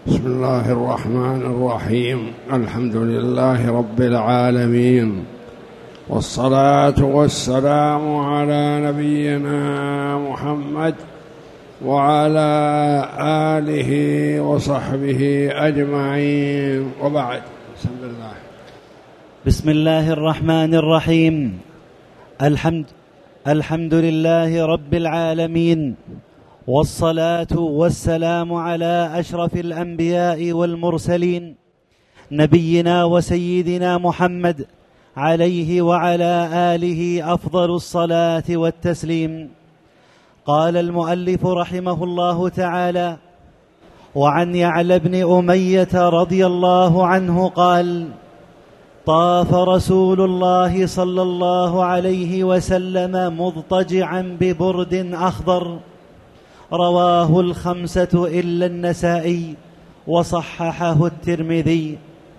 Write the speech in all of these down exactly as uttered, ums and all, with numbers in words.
بسم الله الرحمن الرحيم. الحمد لله رب العالمين، والصلاة والسلام على نبينا محمد وعلى آله وصحبه أجمعين، وبعد. بسم الله بسم الله الرحمن الرحيم. الحمد الحمد لله رب العالمين، والصلاة والسلام على أشرف الأنبياء والمرسلين، نبينا وسيدنا محمد عليه وعلى آله أفضل الصلاة والتسليم. قال المؤلف رحمه الله تعالى: وعن يعلى بن أمية رضي الله عنه قال: طاف رسول الله صلى الله عليه وسلم مضطجعا ببرد أخضر، رواه الخمسة إلا النسائي، وصححه الترمذي.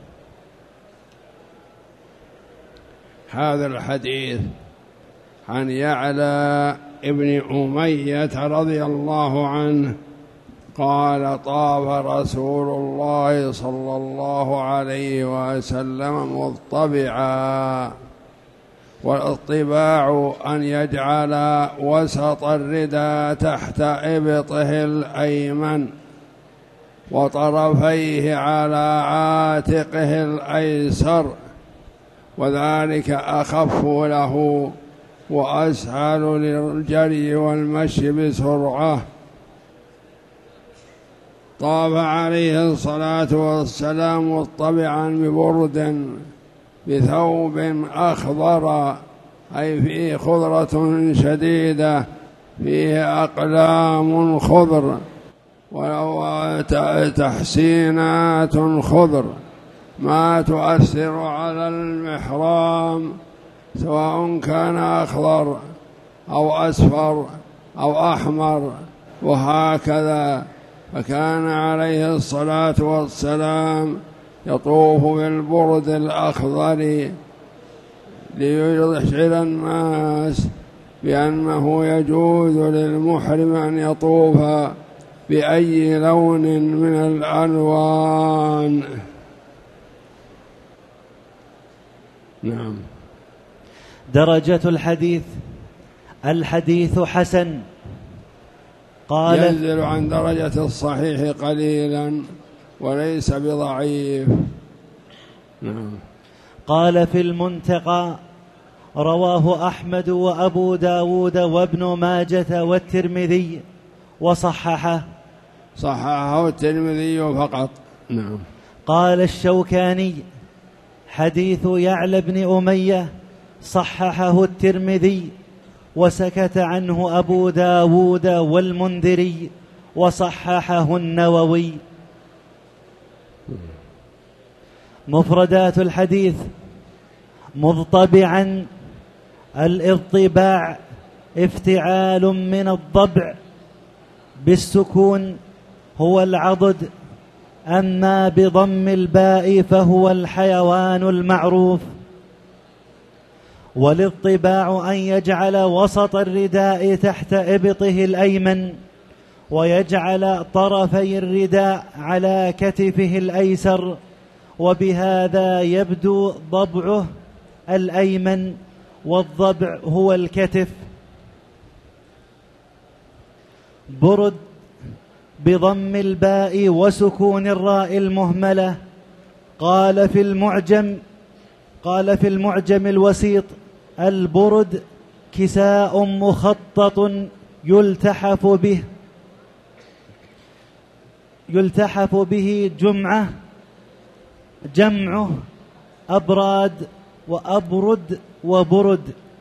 هذا الحديث عن يعلى ابن أمية رضي الله عنه قال: طاف رسول الله صلى الله عليه وسلم مضطبعا. والاضطباع أن يجعل وسط الرداء تحت إبطه الأيمن وطرفيه على عاتقه الأيسر، وذلك أخف له وأسهل للجري والمشي بسرعة. طاف عليه الصلاة والسلام مضطبعا ببرد بثوب أخضر، أي فيه خضرة شديدة، فيه أقلام خضر وتحسينات خضر ما تؤثر على المحرام، سواء كان أخضر أو أصفر أو أحمر وهكذا. فكان عليه الصلاة والسلام يطوف بالبرد الأخضر ليشعر الناس بأنه يجوز للمحرم أن يطوف بأي لون من الألوان. نعم. درجة الحديث: الحديث حسن. قال: ينزل عن درجة الصحيح قليلا وليس بضعيف. نعم. قال في المنتقى: رواه أحمد وأبو داود وابن ماجة والترمذي، وصححه. صححه الترمذي فقط. نعم. قال الشوكاني: حديث يعلى بن أمية صححه الترمذي، وسكت عنه أبو داود والمنذري، وصححه النووي. مفردات الحديث: مضطبعا، الاضطباع افتعال من الضبع بالسكون هو العضد، أما بضم الباء فهو الحيوان المعروف. والاضطباع أن يجعل وسط الرداء تحت إبطه الأيمن، ويجعل طرفي الرداء على كتفه الأيسر، وبهذا يبدو ضبعه الأيمن، والضبع هو الكتف. برد بضم الباء وسكون الراء المهملة. قال في المعجم قال في المعجم الوسيط: البرد كساء مخطط يلتحف به يلتحف به جمعة جمعه أبراد وأبرد وبرد.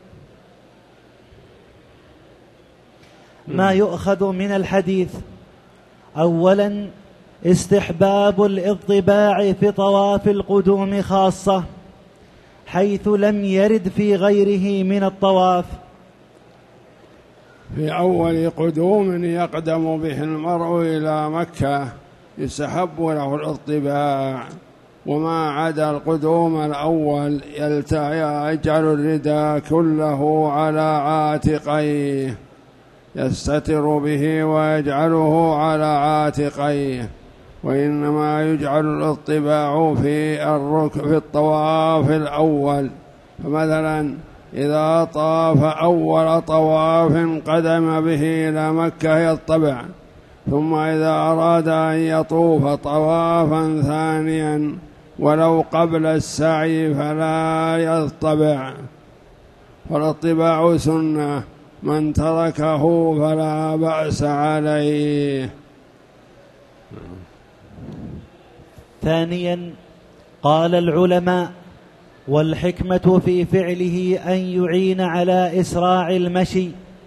ما يؤخذ من الحديث: أولا استحباب الاضطباع في طواف القدوم خاصة، حيث لم يرد في غيره من الطواف. في أول قدوم يقدم به المرء إلى مكة يستحب له الاضطباع، وما عدا القدوم الأول يجعل الرداء كله على عاتقيه، يستتر به ويجعله على عاتقيه، وإنما يجعل الاطباع في الركن في الطواف الأول. فمثلا إذا طاف أول طواف قدم به إلى مكة يطبع، ثم إذا أراد أن يطوف طوافا ثانيا ولو قبل السعي فلا يطبع، فالاطباع سنة، من تركه فلا بأس عليه. ثانيا قال العلماء: والحكمة في فعله أن يعين على إسراع المشي.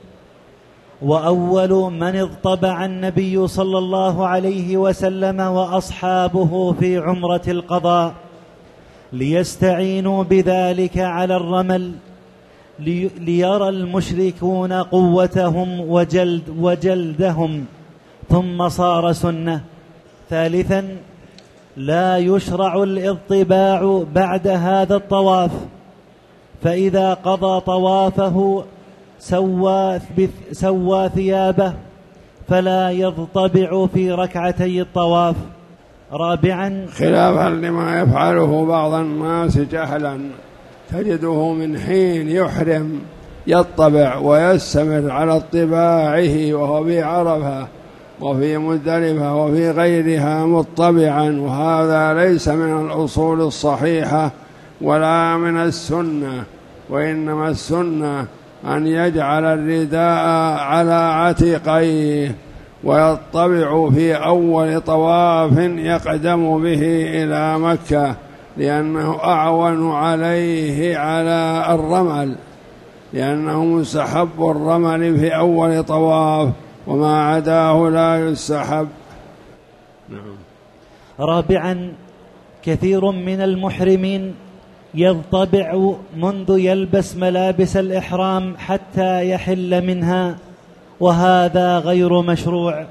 وأول من اضطبع النبي صلى الله عليه وسلم وأصحابه في عمرة القضاء ليستعينوا بذلك على الرمل، لي ليرى المشركون قوتهم وجلد وجلدهم، ثم صار سنة. ثالثا لا يشرع الاضطباع بعد هذا الطواف، فإذا قضى طوافه سوى, سوى ثيابه فلا يضطبع في ركعتي الطواف. رابعا خلافا لما يفعله بعض الناس جهلا، تجده من حين يحرم يطبع ويستمر على اطباعه وهو في عرفة وفي مزدلفة وفي غيرها مطبعا، وهذا ليس من الأصول الصحيحة ولا من السنة، وإنما السنة أن يجعل الرداء على عاتقيه ويطبع في أول طواف يقدم به إلى مكة، لأنه أعون عليه على الرمل، لأنه مستحب الرمل في أول طواف، وما عداه لا يستحب. نعم. رابعا كثير من المحرمين يضطبع منذ يلبس ملابس الإحرام حتى يحل منها، وهذا غير مشروع.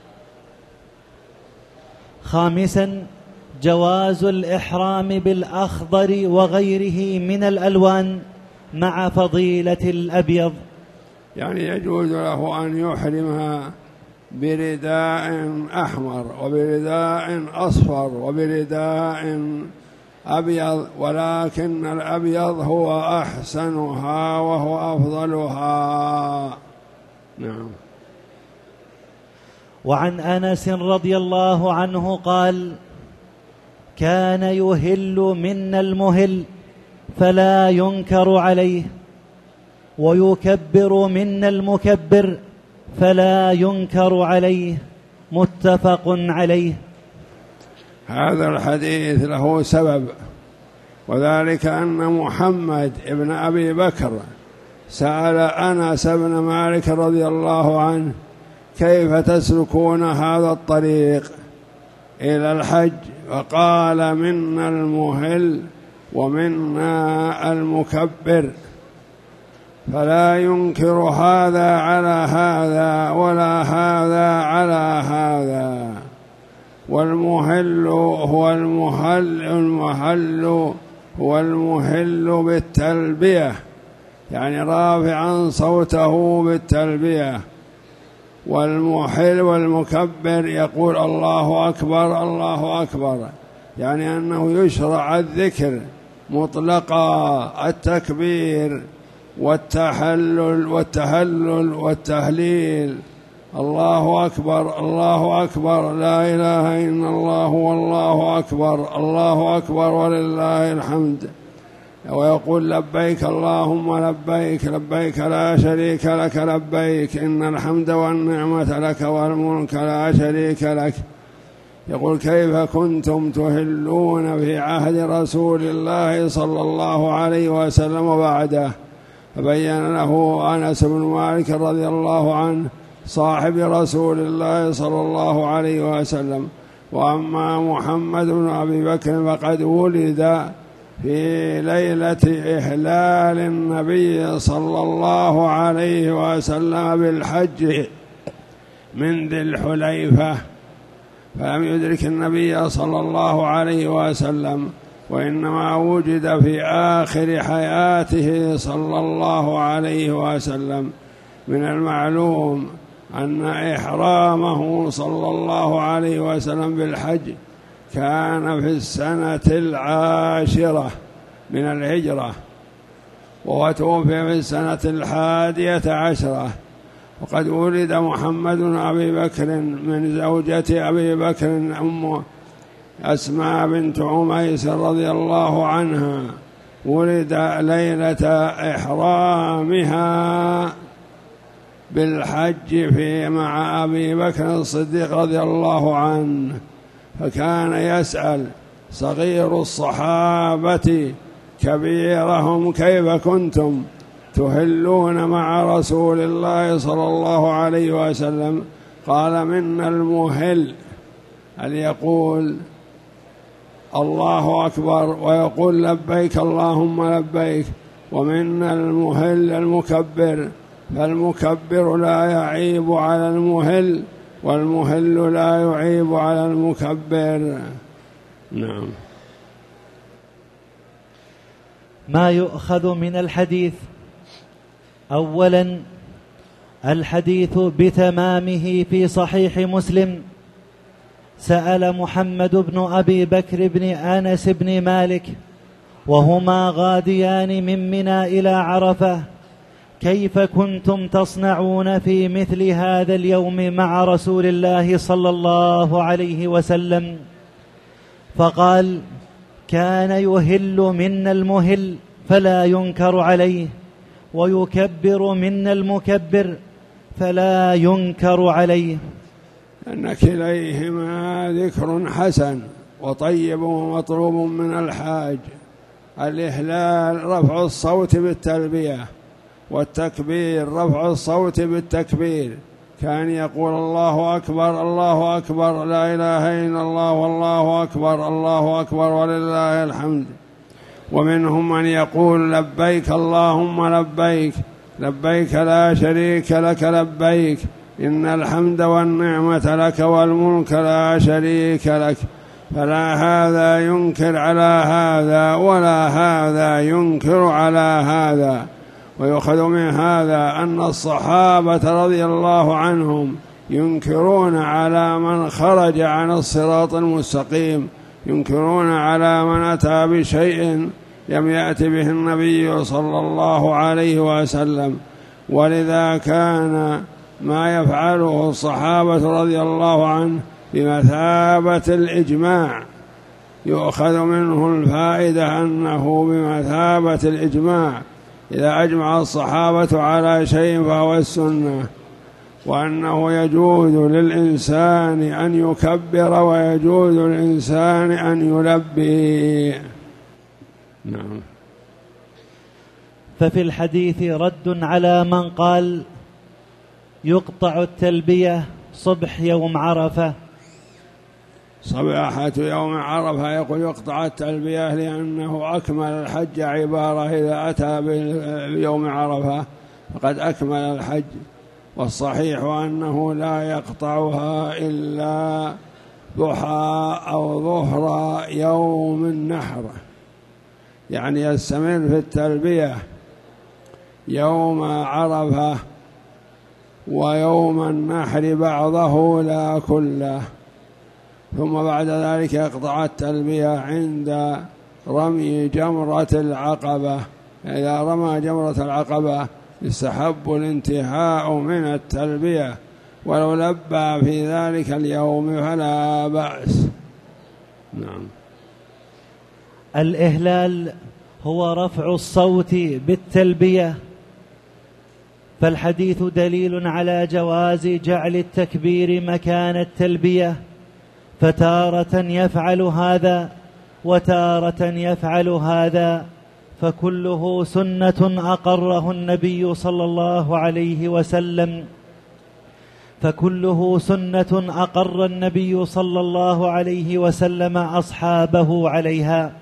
خامسا جواز الإحرام بالأخضر وغيره من الألوان مع فضيلة الأبيض، يعني يجوز له أن يحرم برداء أحمر وبرداء أصفر وبرداء أبيض، ولكن الأبيض هو أحسنها وهو أفضلها. نعم. وعن أنس رضي الله عنه قال: كان يهل منا المهل فلا ينكر عليه، ويكبر منا المكبر فلا ينكر عليه، متفق عليه. هذا الحديث له سبب، وذلك أن محمد ابن أبي بكر سأل أنس بن مالك رضي الله عنه: كيف تسلكون هذا الطريق إلى الحج؟ فقال: منا المهل ومنا المكبر، فلا ينكر هذا على هذا ولا هذا على هذا. والمهل هو المهل المهل هو المهل بالتلبية، يعني رافعا صوته بالتلبية. والمحل والمكبر يقول الله أكبر الله أكبر، يعني أنه يشرع الذكر مطلقا، التكبير والتحلل والتهلل والتهليل، الله أكبر الله أكبر، لا إله إلا الله والله أكبر، الله أكبر ولله الحمد. ويقول: لبيك اللهم لبيك لبيك لا شريك لك لبيك، إن الحمد والنعمة لك والملك لا شريك لك. يقول: كيف كنتم تهلون في عهد رسول الله صلى الله عليه وسلم وبعده؟ فبين له أنس بن مالك رضي الله عنه صاحب رسول الله صلى الله عليه وسلم: وأما محمد بن أبي بكر فقد ولد في ليلة إحلال النبي صلى الله عليه وسلم بالحج من ذي الحليفة، فلم يدرك النبي صلى الله عليه وسلم، وإنما وجد في آخر حياته صلى الله عليه وسلم. من المعلوم أن إحرامه صلى الله عليه وسلم بالحج كان في السنة العاشرة من الهجرة، وتوفي في السنة الحادية عشرة. وقد ولد محمد بن أبي بكر من زوجة أبي بكر أم أسماء بنت عميس رضي الله عنها، ولد ليلة إحرامها بالحج في مع أبي بكر الصديق رضي الله عنه، فكان يسأل صغير الصحابة كبيرهم: كيف كنتم تهلون مع رسول الله صلى الله عليه وسلم؟ قال: منا المهل، أن يقول الله أكبر ويقول لبيك اللهم لبيك، ومنا المهل المكبر، فالمكبر لا يعيب على المهل، والمهل لا يعيب على المكبر. نعم. ما يؤخذ من الحديث: أولا الحديث بتمامه في صحيح مسلم. سأل محمد بن أبي بكر بن أنس بن مالك وهما غاديان من منى إلى عرفة: كيف كنتم تصنعون في مثل هذا اليوم مع رسول الله صلى الله عليه وسلم؟ فقال: كان يهل منا المهل فلا ينكر عليه، ويكبر منا المكبر فلا ينكر عليه. أن كليهما ذكر حسن وطيب ومطلوب من الحاج. الإهلال رفع الصوت بالتلبية، والتكبير رفع الصوت بالتكبير. كان يقول الله أكبر الله أكبر لا إله إلا الله والله أكبر الله أكبر ولله الحمد. ومنهم من يقول لبيك اللهم لبيك لبيك لا شريك لك لبيك إن الحمد والنعمة لك والملك لا شريك لك. فلا هذا ينكر على هذا ولا هذا ينكر على هذا. ويؤخذ من هذا أن الصحابة رضي الله عنهم ينكرون على من خرج عن الصراط المستقيم، ينكرون على من أتى بشيء لم يأت به النبي صلى الله عليه وسلم. ولذا كان ما يفعله الصحابة رضي الله عنه بمثابة الإجماع، يؤخذ منه الفائدة أنه بمثابة الإجماع. إذا أجمع الصحابة على شيء فهو السنة، وأنه يجوز للإنسان أن يكبر ويجوز للإنسان أن يلبي. نعم. ففي الحديث رد على من قال يقطع التلبية صبح يوم عرفة. صباحة يوم عرفة يقول يقطع التلبية لأنه أكمل الحج، عبارة إذا أتى بيوم عرفة فقد أكمل الحج. والصحيح أنه لا يقطعها إلا ضحى أو ظهر يوم النحر، يعني يستمر في التلبية يوم عرفة ويوم النحر بعضه لا كله، ثم بعد ذلك يقطع التلبية عند رمي جمرة العقبة. إذا رمى جمرة العقبة يستحب الانتهاء من التلبية، ولو لبى في ذلك اليوم فلا بأس. نعم. الإهلال هو رفع الصوت بالتلبية، فالحديث دليل على جواز جعل التكبير مكان التلبية، فتارة يفعل هذا وتارة يفعل هذا، فكله سنة أقره النبي صلى الله عليه وسلم فكله سنة أقر النبي صلى الله عليه وسلم أصحابه عليها.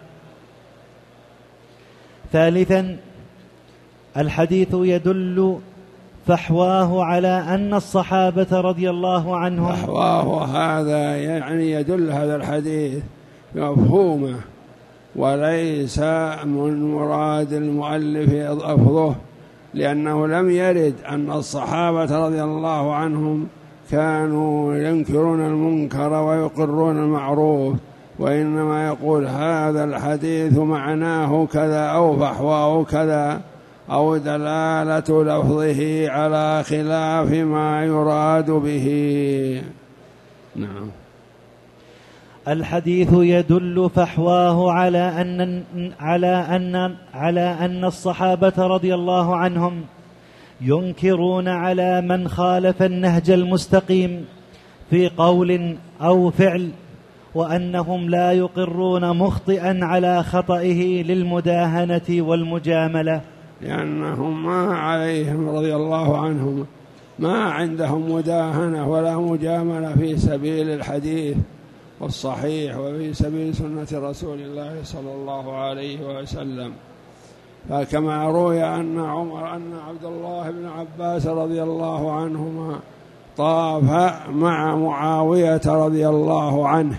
ثالثا الحديث يدل فحواه على أن الصحابة رضي الله عنهم فحواه هذا يعني يدل هذا الحديث مفهومه، وليس من مراد المؤلف لفظه لأنه لم يرد أن الصحابة رضي الله عنهم كانوا ينكرون المنكر ويقرون المعروف، وإنما يقول هذا الحديث معناه كذا أو فحواه كذا، أو دلالة لفظه على خلاف ما يراد به. نعم. الحديث يدل فحواه على أن على أن على أن الصحابة رضي الله عنهم ينكرون على من خالف النهج المستقيم في قول أو فعل، وأنهم لا يقرون مخطئا على خطئه للمداهنة والمجاملة، لأنهم ما عليهم رضي الله عنهم ما عندهم مداهنة ولا مجاملة في سبيل الحديث والصحيح وفي سبيل سنة رسول الله صلى الله عليه وسلم. فكما روي أن عمر أن عبد الله بن عباس رضي الله عنهما طاف مع معاوية رضي الله عنه،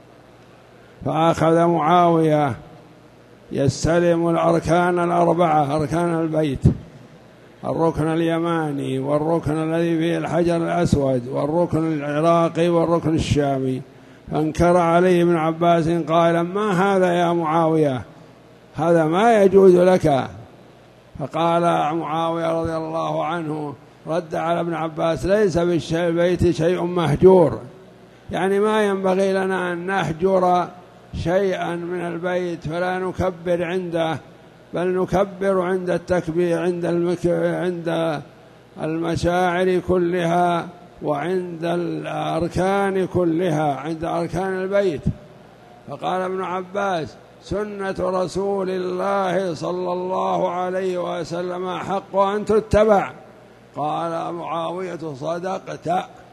فأخذ معاوية يستلم الأركان الأربعة، أركان البيت، الركن اليماني والركن الذي فيه الحجر الأسود والركن العراقي والركن الشامي، فانكر عليه ابن عباس قال ما هذا يا معاوية، هذا ما يجوز لك. فقال معاوية رضي الله عنه رد على ابن عباس ليس بالبيت شيء مهجور، يعني ما ينبغي لنا أن نهجر شيئا من البيت فلا نكبر عنده، بل نكبر عند التكبير عند المك... عند المشاعر كلها وعند الأركان كلها، عند أركان البيت. فقال ابن عباس سنة رسول الله صلى الله عليه وسلم حق أن تتبع. قال معاوية صدقت،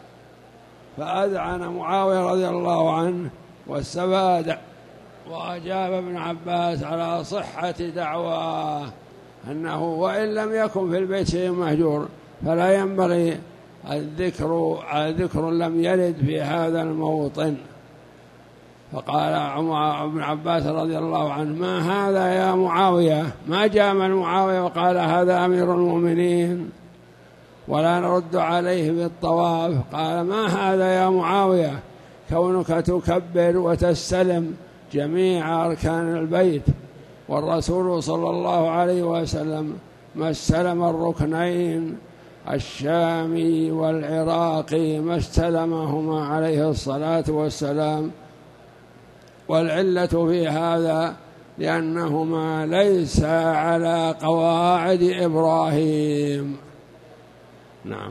فأذعن معاوية رضي الله عنه واستفاد، وأجاب ابن عباس على صحة دعواه أنه وإن لم يكن في البيت شيء مهجور فلا ينبغي الذكر ذكر لم يرد في هذا الموطن. فقال ابن عباس رضي الله عنه ما هذا يا معاوية، ما جامل معاوية وقال هذا أمير المؤمنين ولا نرد عليه بالطواف. قال ما هذا يا معاوية كونك تكبر وتستلم جميع أركان البيت، والرسول صلى الله عليه وسلم ما استلم الركنين الشامي والعراقي ما استلمهما عليه الصلاة والسلام، والعلة في هذا لأنهما ليس على قواعد إبراهيم. نعم.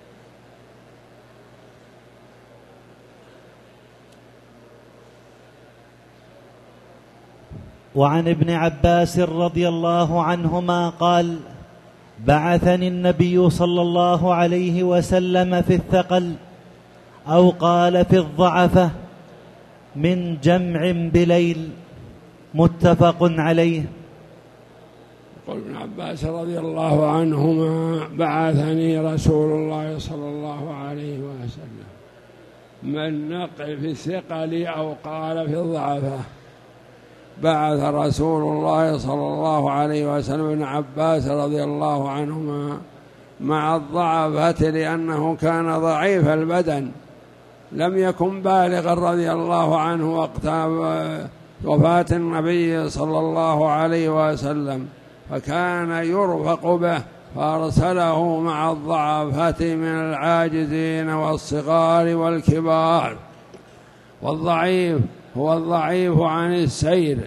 وعن ابن عباس رضي الله عنهما قال بعثني النبي صلى الله عليه وسلم في الثقل، أو قال في الضعفة، من جمع بليل، متفق عليه. يقول ابن عباس رضي الله عنهما بعثني رسول الله صلى الله عليه وسلم، من نقل في الثقل أو قال في الضعفة. بعث رسول الله صلى الله عليه وسلم ابن عباس رضي الله عنهما مع الضعفة لأنه كان ضعيف البدن، لم يكن بالغا رضي الله عنه وقت وفاة النبي صلى الله عليه وسلم، فكان يرفق به فأرسله مع الضعفة من العاجزين والصغار والكبار. والضعيف هو الضعيف عن السير،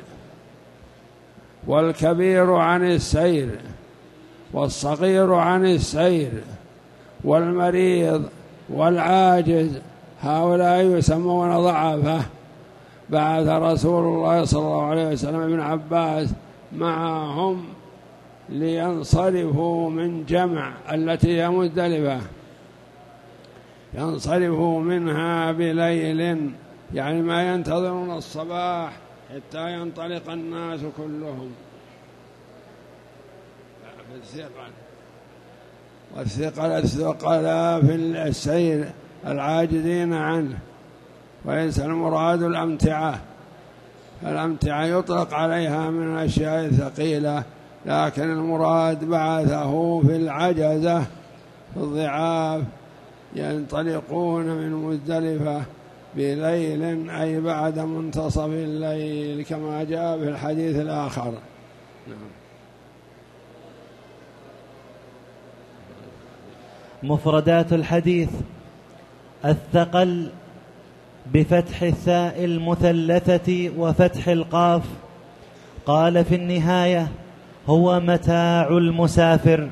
والكبير عن السير، والصغير عن السير، والمريض والعاجز، هؤلاء يسمون ضعفة. بعث رسول الله صلى الله عليه وسلم ابن عباس معهم لينصرفوا من جمع التي هي مزدلفة، ينصرفوا منها بليل، يعني ما ينتظرون الصباح حتى ينطلق الناس كلهم. الثقل والثقل الثقلاء في السير العاجزين عنه، وليس المراد الأمتعة، الأمتعة يطلق عليها من الأشياء الثقيلة لكن المراد بعثه في العجزة في الضعاف ينطلقون من مزدلفة بليل أي بعد منتصف الليل كما جاء في الحديث الآخر. نعم. مفردات الحديث: الثقل بفتح الثاء المثلثة وفتح القاف. قال في النهاية: هو متاع المسافر.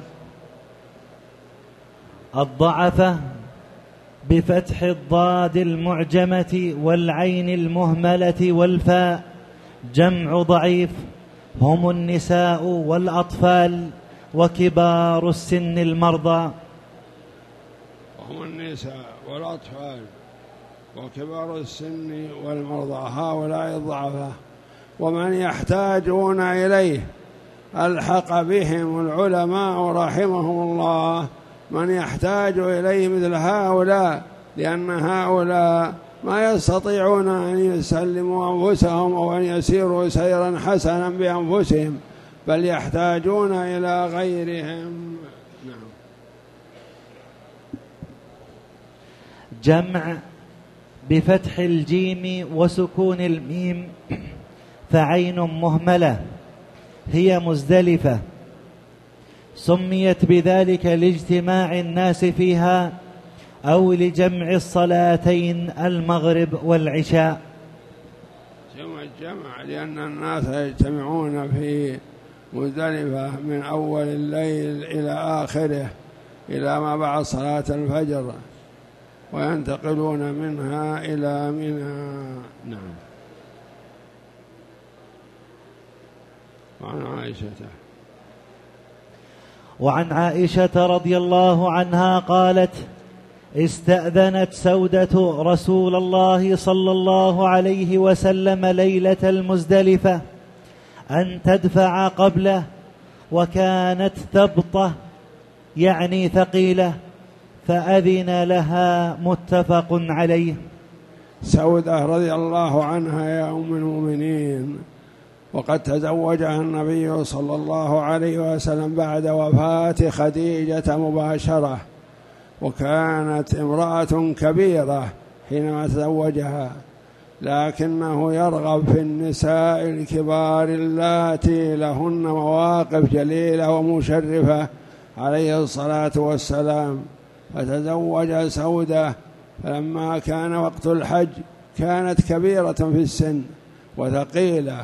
الضعفة بفتح الضاد المعجمة والعين المهملة والفاء، جمع ضعيف، هم النساء والأطفال وكبار السن المرضى. هم النساء والأطفال وكبار السن والمرضى، هؤلاء الضعفاء. ومن يحتاجون إليه ألحق بهم العلماء رحمهم الله من يحتاج إليه مثل هؤلاء، لأن هؤلاء ما يستطيعون أن يسلموا أنفسهم أو أن يسيروا سيرا حسنا بأنفسهم، بل يحتاجون إلى غيرهم. نعم. جمع بفتح الجيم وسكون الميم فعين مهملة، هي مزدلفة، سميت بذلك لاجتماع الناس فيها أو لجمع الصلاتين المغرب والعشاء. ثم الجمع لأن الناس يجتمعون في مزدلفة من أول الليل إلى آخره إلى ما بعد صلاة الفجر، وينتقلون منها إلى منى. نعم. وعن عائشة وعن عائشة رضي الله عنها قالت: استأذنت سودة رسول الله صلى الله عليه وسلم ليلة المزدلفة أن تدفع قبله، وكانت ثبطة يعني ثقيلة، فأذن لها، متفق عليه. سودة رضي الله عنها يا أم المؤمنين، وقد تزوجها النبي صلى الله عليه وسلم بعد وفاة خديجة مباشرة، وكانت امرأة كبيرة حينما تزوجها، لكنه يرغب في النساء الكبار اللاتي لهن مواقف جليلة ومشرفة عليه الصلاة والسلام، فتزوج سودة. فلما كان وقت الحج كانت كبيرة في السن وثقيلة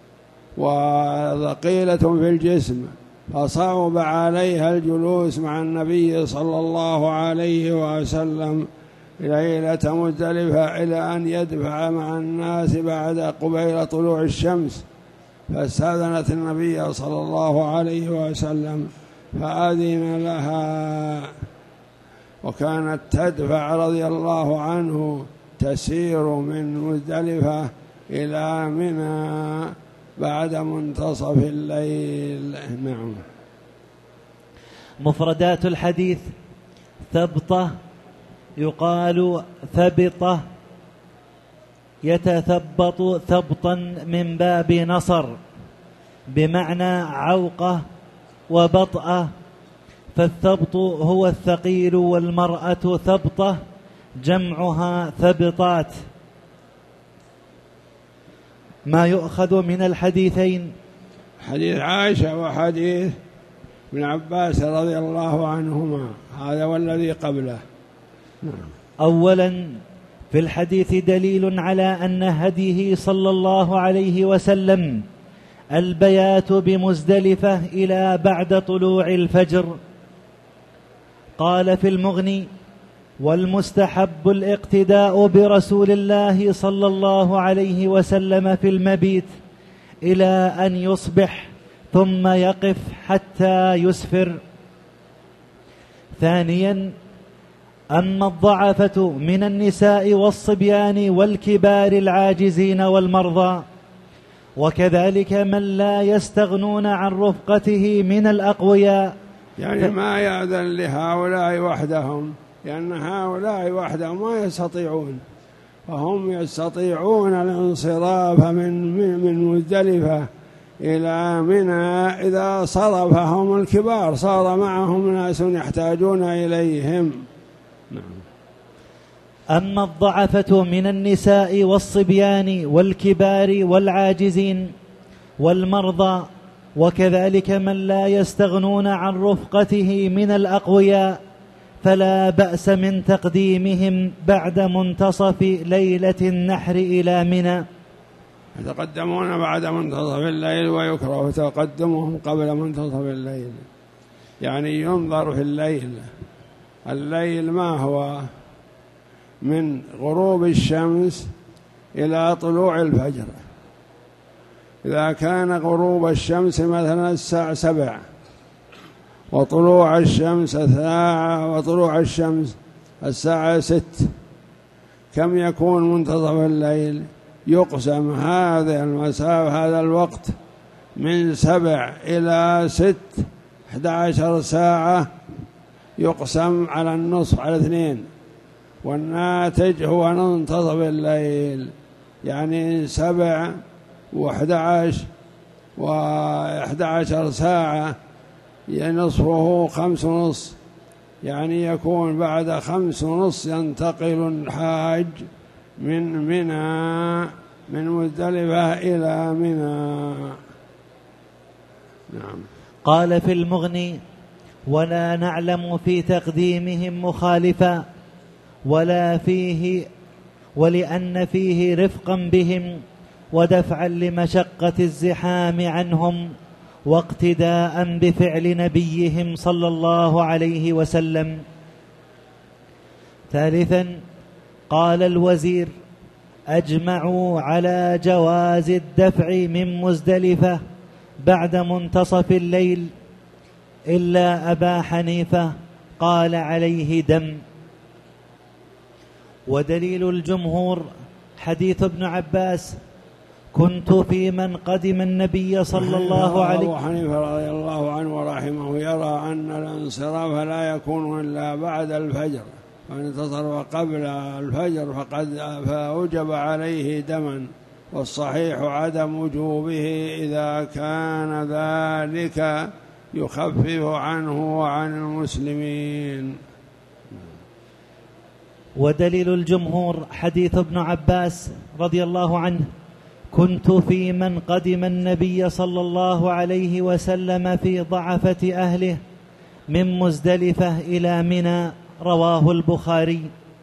وثقيلة في الجسم، فصعب عليها الجلوس مع النبي صلى الله عليه وسلم ليلة مزدلفة إلى أن يدفع مع الناس بعد قبيل طلوع الشمس، فاستأذنت النبي صلى الله عليه وسلم فأذن لها، وكانت تدفع رضي الله عنه تسير من مزدلفة إلى منى بعد منتصف الليل. نعم. مفردات الحديث: ثبطة يقال ثبطة، يتثبط ثبطا من باب نصر بمعنى عوقة وبطأة، فالثبط هو الثقيل، والمرأة ثبطة جمعها ثبطات. ما يؤخذ من الحديثين: حديث عائشة وحديث ابن عباس رضي الله عنهما، هذا والذي قبله. أولا، في الحديث دليل على أن هديه صلى الله عليه وسلم البيات بمزدلفة إلى بعد طلوع الفجر. قال في المغني: والمستحب الاقتداء برسول الله صلى الله عليه وسلم في المبيت إلى أن يصبح ثم يقف حتى يسفر. ثانيا، أما الضعفة من النساء والصبيان والكبار العاجزين والمرضى، وكذلك من لا يستغنون عن رفقته من الأقوياء، يعني ما يأذن لهؤلاء وحدهم، لأن هؤلاء وحدهم ما يستطيعون، فهم يستطيعون الانصراف من من مزدلفة إلى منى إذا صرفهم الكبار صار معهم ناس يحتاجون إليهم. نعم. أما الضعفة من النساء والصبيان والكبار والعاجزين والمرضى وكذلك من لا يستغنون عن رفقته من الأقوياء فلا بأس من تقديمهم بعد منتصف ليلة النحر إلى منى. يتقدمون بعد منتصف الليل ويكره تقدمهم قبل منتصف الليل، يعني ينظر في الليل. الليل ما هو؟ من غروب الشمس إلى طلوع الفجر. إذا كان غروب الشمس مثلا الساعة سبع وطلوع الشمس ساعة وطلوع الشمس الساعة ست، كم يكون منتصف الليل؟ يقسم هذا المسافة هذا الوقت من سبع إلى ست أحد عشر ساعة، يقسم على النصف على اثنين، والناتج هو منتصف الليل، يعني سبع وأحد عشر وأحد عشر ساعة، يعني نصفه خمس ونص، يعني يكون بعد خمس ونص ينتقل الحاج من منى من مزدلفة إلى منى. نعم. قال في المغني: ولا نعلم في تقديمهم مخالفا ولا فيه، ولأن فيه رفقا بهم ودفعا لمشقة الزحام عنهم واقتداء بفعل نبيهم صلى الله عليه وسلم. ثالثا قال الوزير: أجمعوا على جواز الدفع من مزدلفة بعد منتصف الليل إلا أبا حنيفة قال عليه دم. ودليل الجمهور حديث ابن عباس: كنت في من قدم النبي صلى الله عليه وسلم. أبو حنيفة رضي الله عنه ورحمه يرى أن الانصراف لا يكون إلا بعد الفجر، فإن انتصر قبل الفجر فقد فأوجب عليه دما، والصحيح عدم وجوبه إذا كان ذلك يخفف عنه وعن المسلمين. ودليل الجمهور حديث ابن عباس رضي الله عنه: كنت في من قدم النبي صلى الله عليه وسلم في ضعفة أهله من مزدلفة إلى منى، رواه البخاري.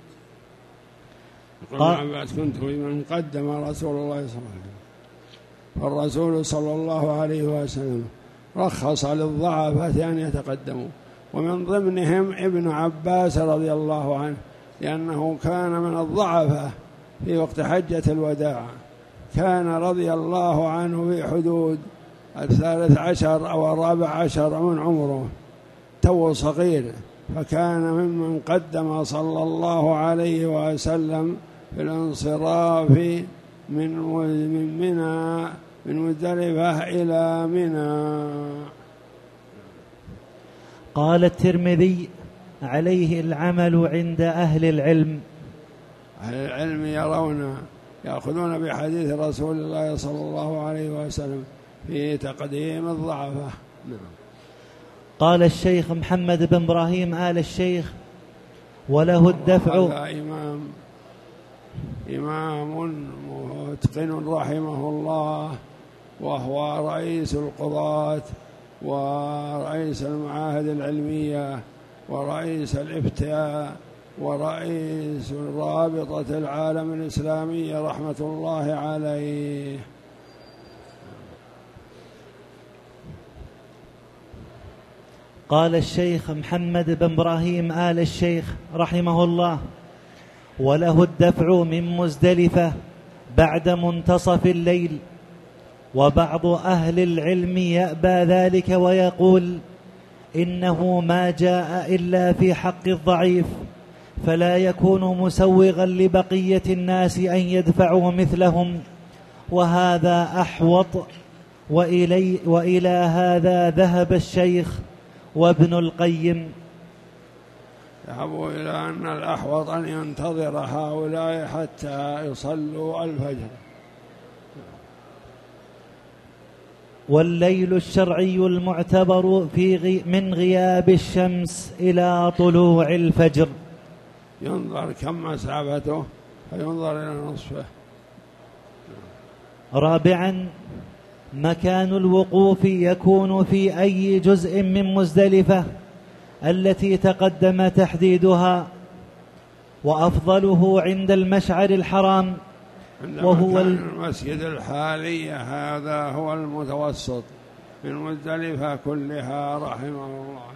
قال: كنت في من قدم رسول الله صلى الله عليه وسلم، والرسول صلى الله عليه وسلم رخص للضعفة أن يتقدموا، ومن ضمنهم ابن عباس رضي الله عنه، لأنه كان من الضعفة في وقت حجة الوداع، كان رضي الله عنه في حدود الثالث عشر أو الرابع عشر من عمره، تو صغير، فكان ممن قدم صلى الله عليه وسلم في الانصراف من من منى من مزدلفة إلى منى. قال الترمذي: عليه العمل عند أهل العلم. أهل العلم يرون يأخذون بحديث رسول الله صلى الله عليه وسلم في تقديم الضعفة. نعم. قال الشيخ محمد بن إبراهيم آل الشيخ: وله الدفع. هذا إمام إمام متقن رحمه الله، وهو رئيس القضاة ورئيس المعاهد العلمية ورئيس الإفتاء ورئيس رابطة العالم الإسلامي رحمة الله عليه. قال الشيخ محمد بن إبراهيم آل الشيخ رحمه الله: وله الدفع من مزدلفة بعد منتصف الليل، وبعض أهل العلم يأبى ذلك ويقول إنه ما جاء إلا في حق الضعيف، فلا يكون مسوغا لبقية الناس أن يدفعوا مثلهم، وهذا أحوط، وإلي وإلى هذا ذهب الشيخ وابن القيم. ذهبوا إلى أن الأحوط أن ينتظر هؤلاء حتى يصلوا الفجر. والليل الشرعي المعتبر في غي من غياب الشمس إلى طلوع الفجر. ينظر كم مسافته فينظر إلى نصفه. رابعا مكان الوقوف يكون في أي جزء من مزدلفة التي تقدم تحديدها، وأفضله عند المشعر الحرام وهو المسجد الحالي، هذا هو المتوسط من مزدلفة كلها رحمه الله.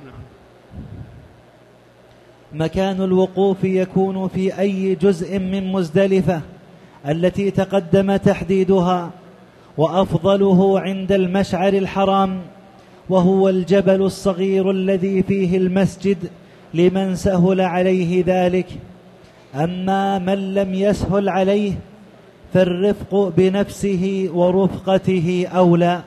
مكان الوقوف يكون في أي جزء من مزدلفة التي تقدم تحديدها، وأفضله عند المشعر الحرام وهو الجبل الصغير الذي فيه المسجد لمن سهل عليه ذلك. أما من لم يسهل عليه فالرفق بنفسه ورفقته أولى.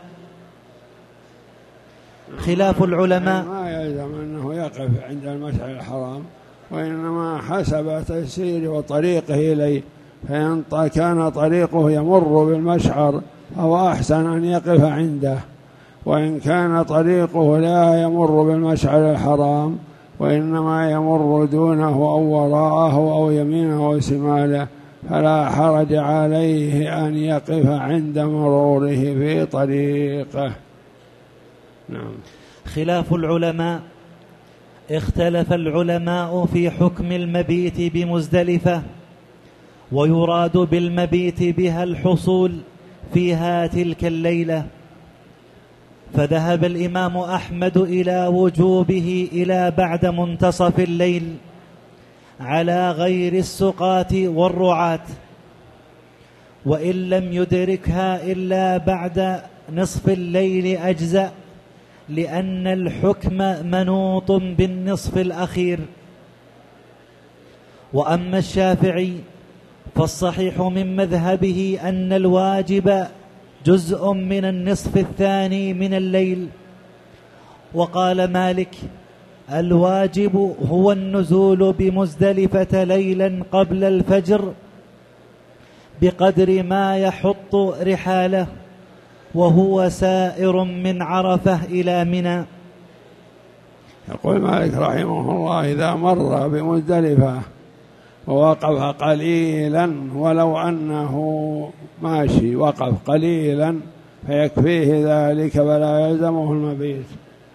خلاف العلماء ما يلزم أنه يقف عند المشعر الحرام، وإنما حسب تيسيره وطريقه إليه، فإن كان طريقه يمر بالمشعر فهو أحسن أن يقف عنده، وإن كان طريقه لا يمر بالمشعر الحرام وإنما يمر دونه أو وراءه أو يمينه أو شماله فلا حرج عليه أن يقف عند مروره في طريقه. نعم. خلاف العلماء. اختلف العلماء في حكم المبيت بمزدلفة، ويراد بالمبيت بها الحصول فيها تلك الليلة. فذهب الإمام أحمد إلى وجوبه إلى بعد منتصف الليل على غير السقاة والرعاة، وإن لم يدركها إلا بعد نصف الليل أجزأ، لأن الحكم منوط بالنصف الأخير. وأما الشافعي فالصحيح من مذهبه أن الواجب جزء من النصف الثاني من الليل. وقال مالك الواجب هو النزول بمزدلفة ليلا قبل الفجر بقدر ما يحط رحاله، وهو سائر من عرفة إلى منى. يقول مالك رحمه الله إذا مر بمزدلفة ووقف قليلا ولو أنه ماشي وقف قليلا فيكفيه ذلك فلا يلزمه المبيت.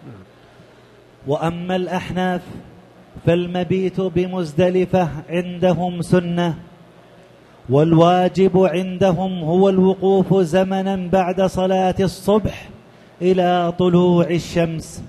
وأما الأحناف فالمبيت بمزدلفة عندهم سنة، والواجب عندهم هو الوقوف زمنا بعد صلاة الصبح إلى طلوع الشمس.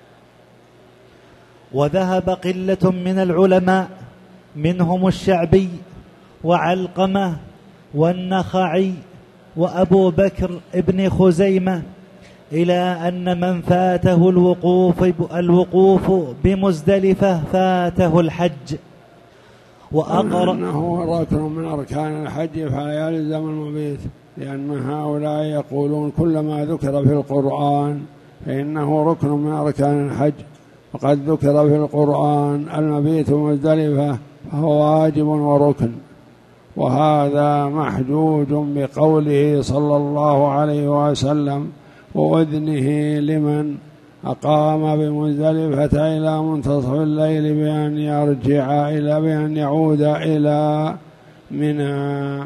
وذهب قلة من العلماء منهم الشعبي وعلقمة والنخعي وأبو بكر ابن خزيمة إلى أن من فاته الوقوف, الوقوف بمزدلفة فاته الحج. وأقر أنه ركن من أركان الحج فلا يلزم المبيت، لأن هؤلاء يقولون كل ما ذكر في القرآن فإنه ركن من أركان الحج، وقد ذكر في القرآن المبيت بمزدلفة فهو واجب وركن، وهذا محجوج بقوله صلى الله عليه وسلم وأذنه لمن أقام بمزدلفة إلى منتصف الليل بأن يرجع إلى بأن يعود إلى منى.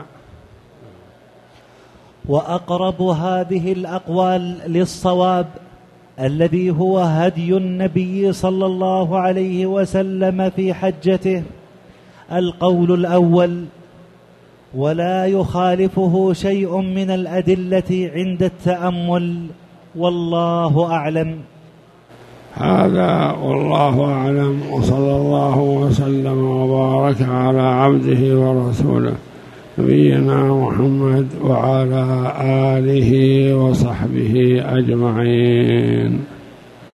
وأقرب هذه الأقوال للصواب الذي هو هدي النبي صلى الله عليه وسلم في حجته القول الأول، ولا يخالفه شيء من الأدلة عند التأمل، والله أعلم. هذا والله أعلم، وصلى الله وسلم وبارك على عبده ورسوله نبينا محمد وعلى آله وصحبه أجمعين.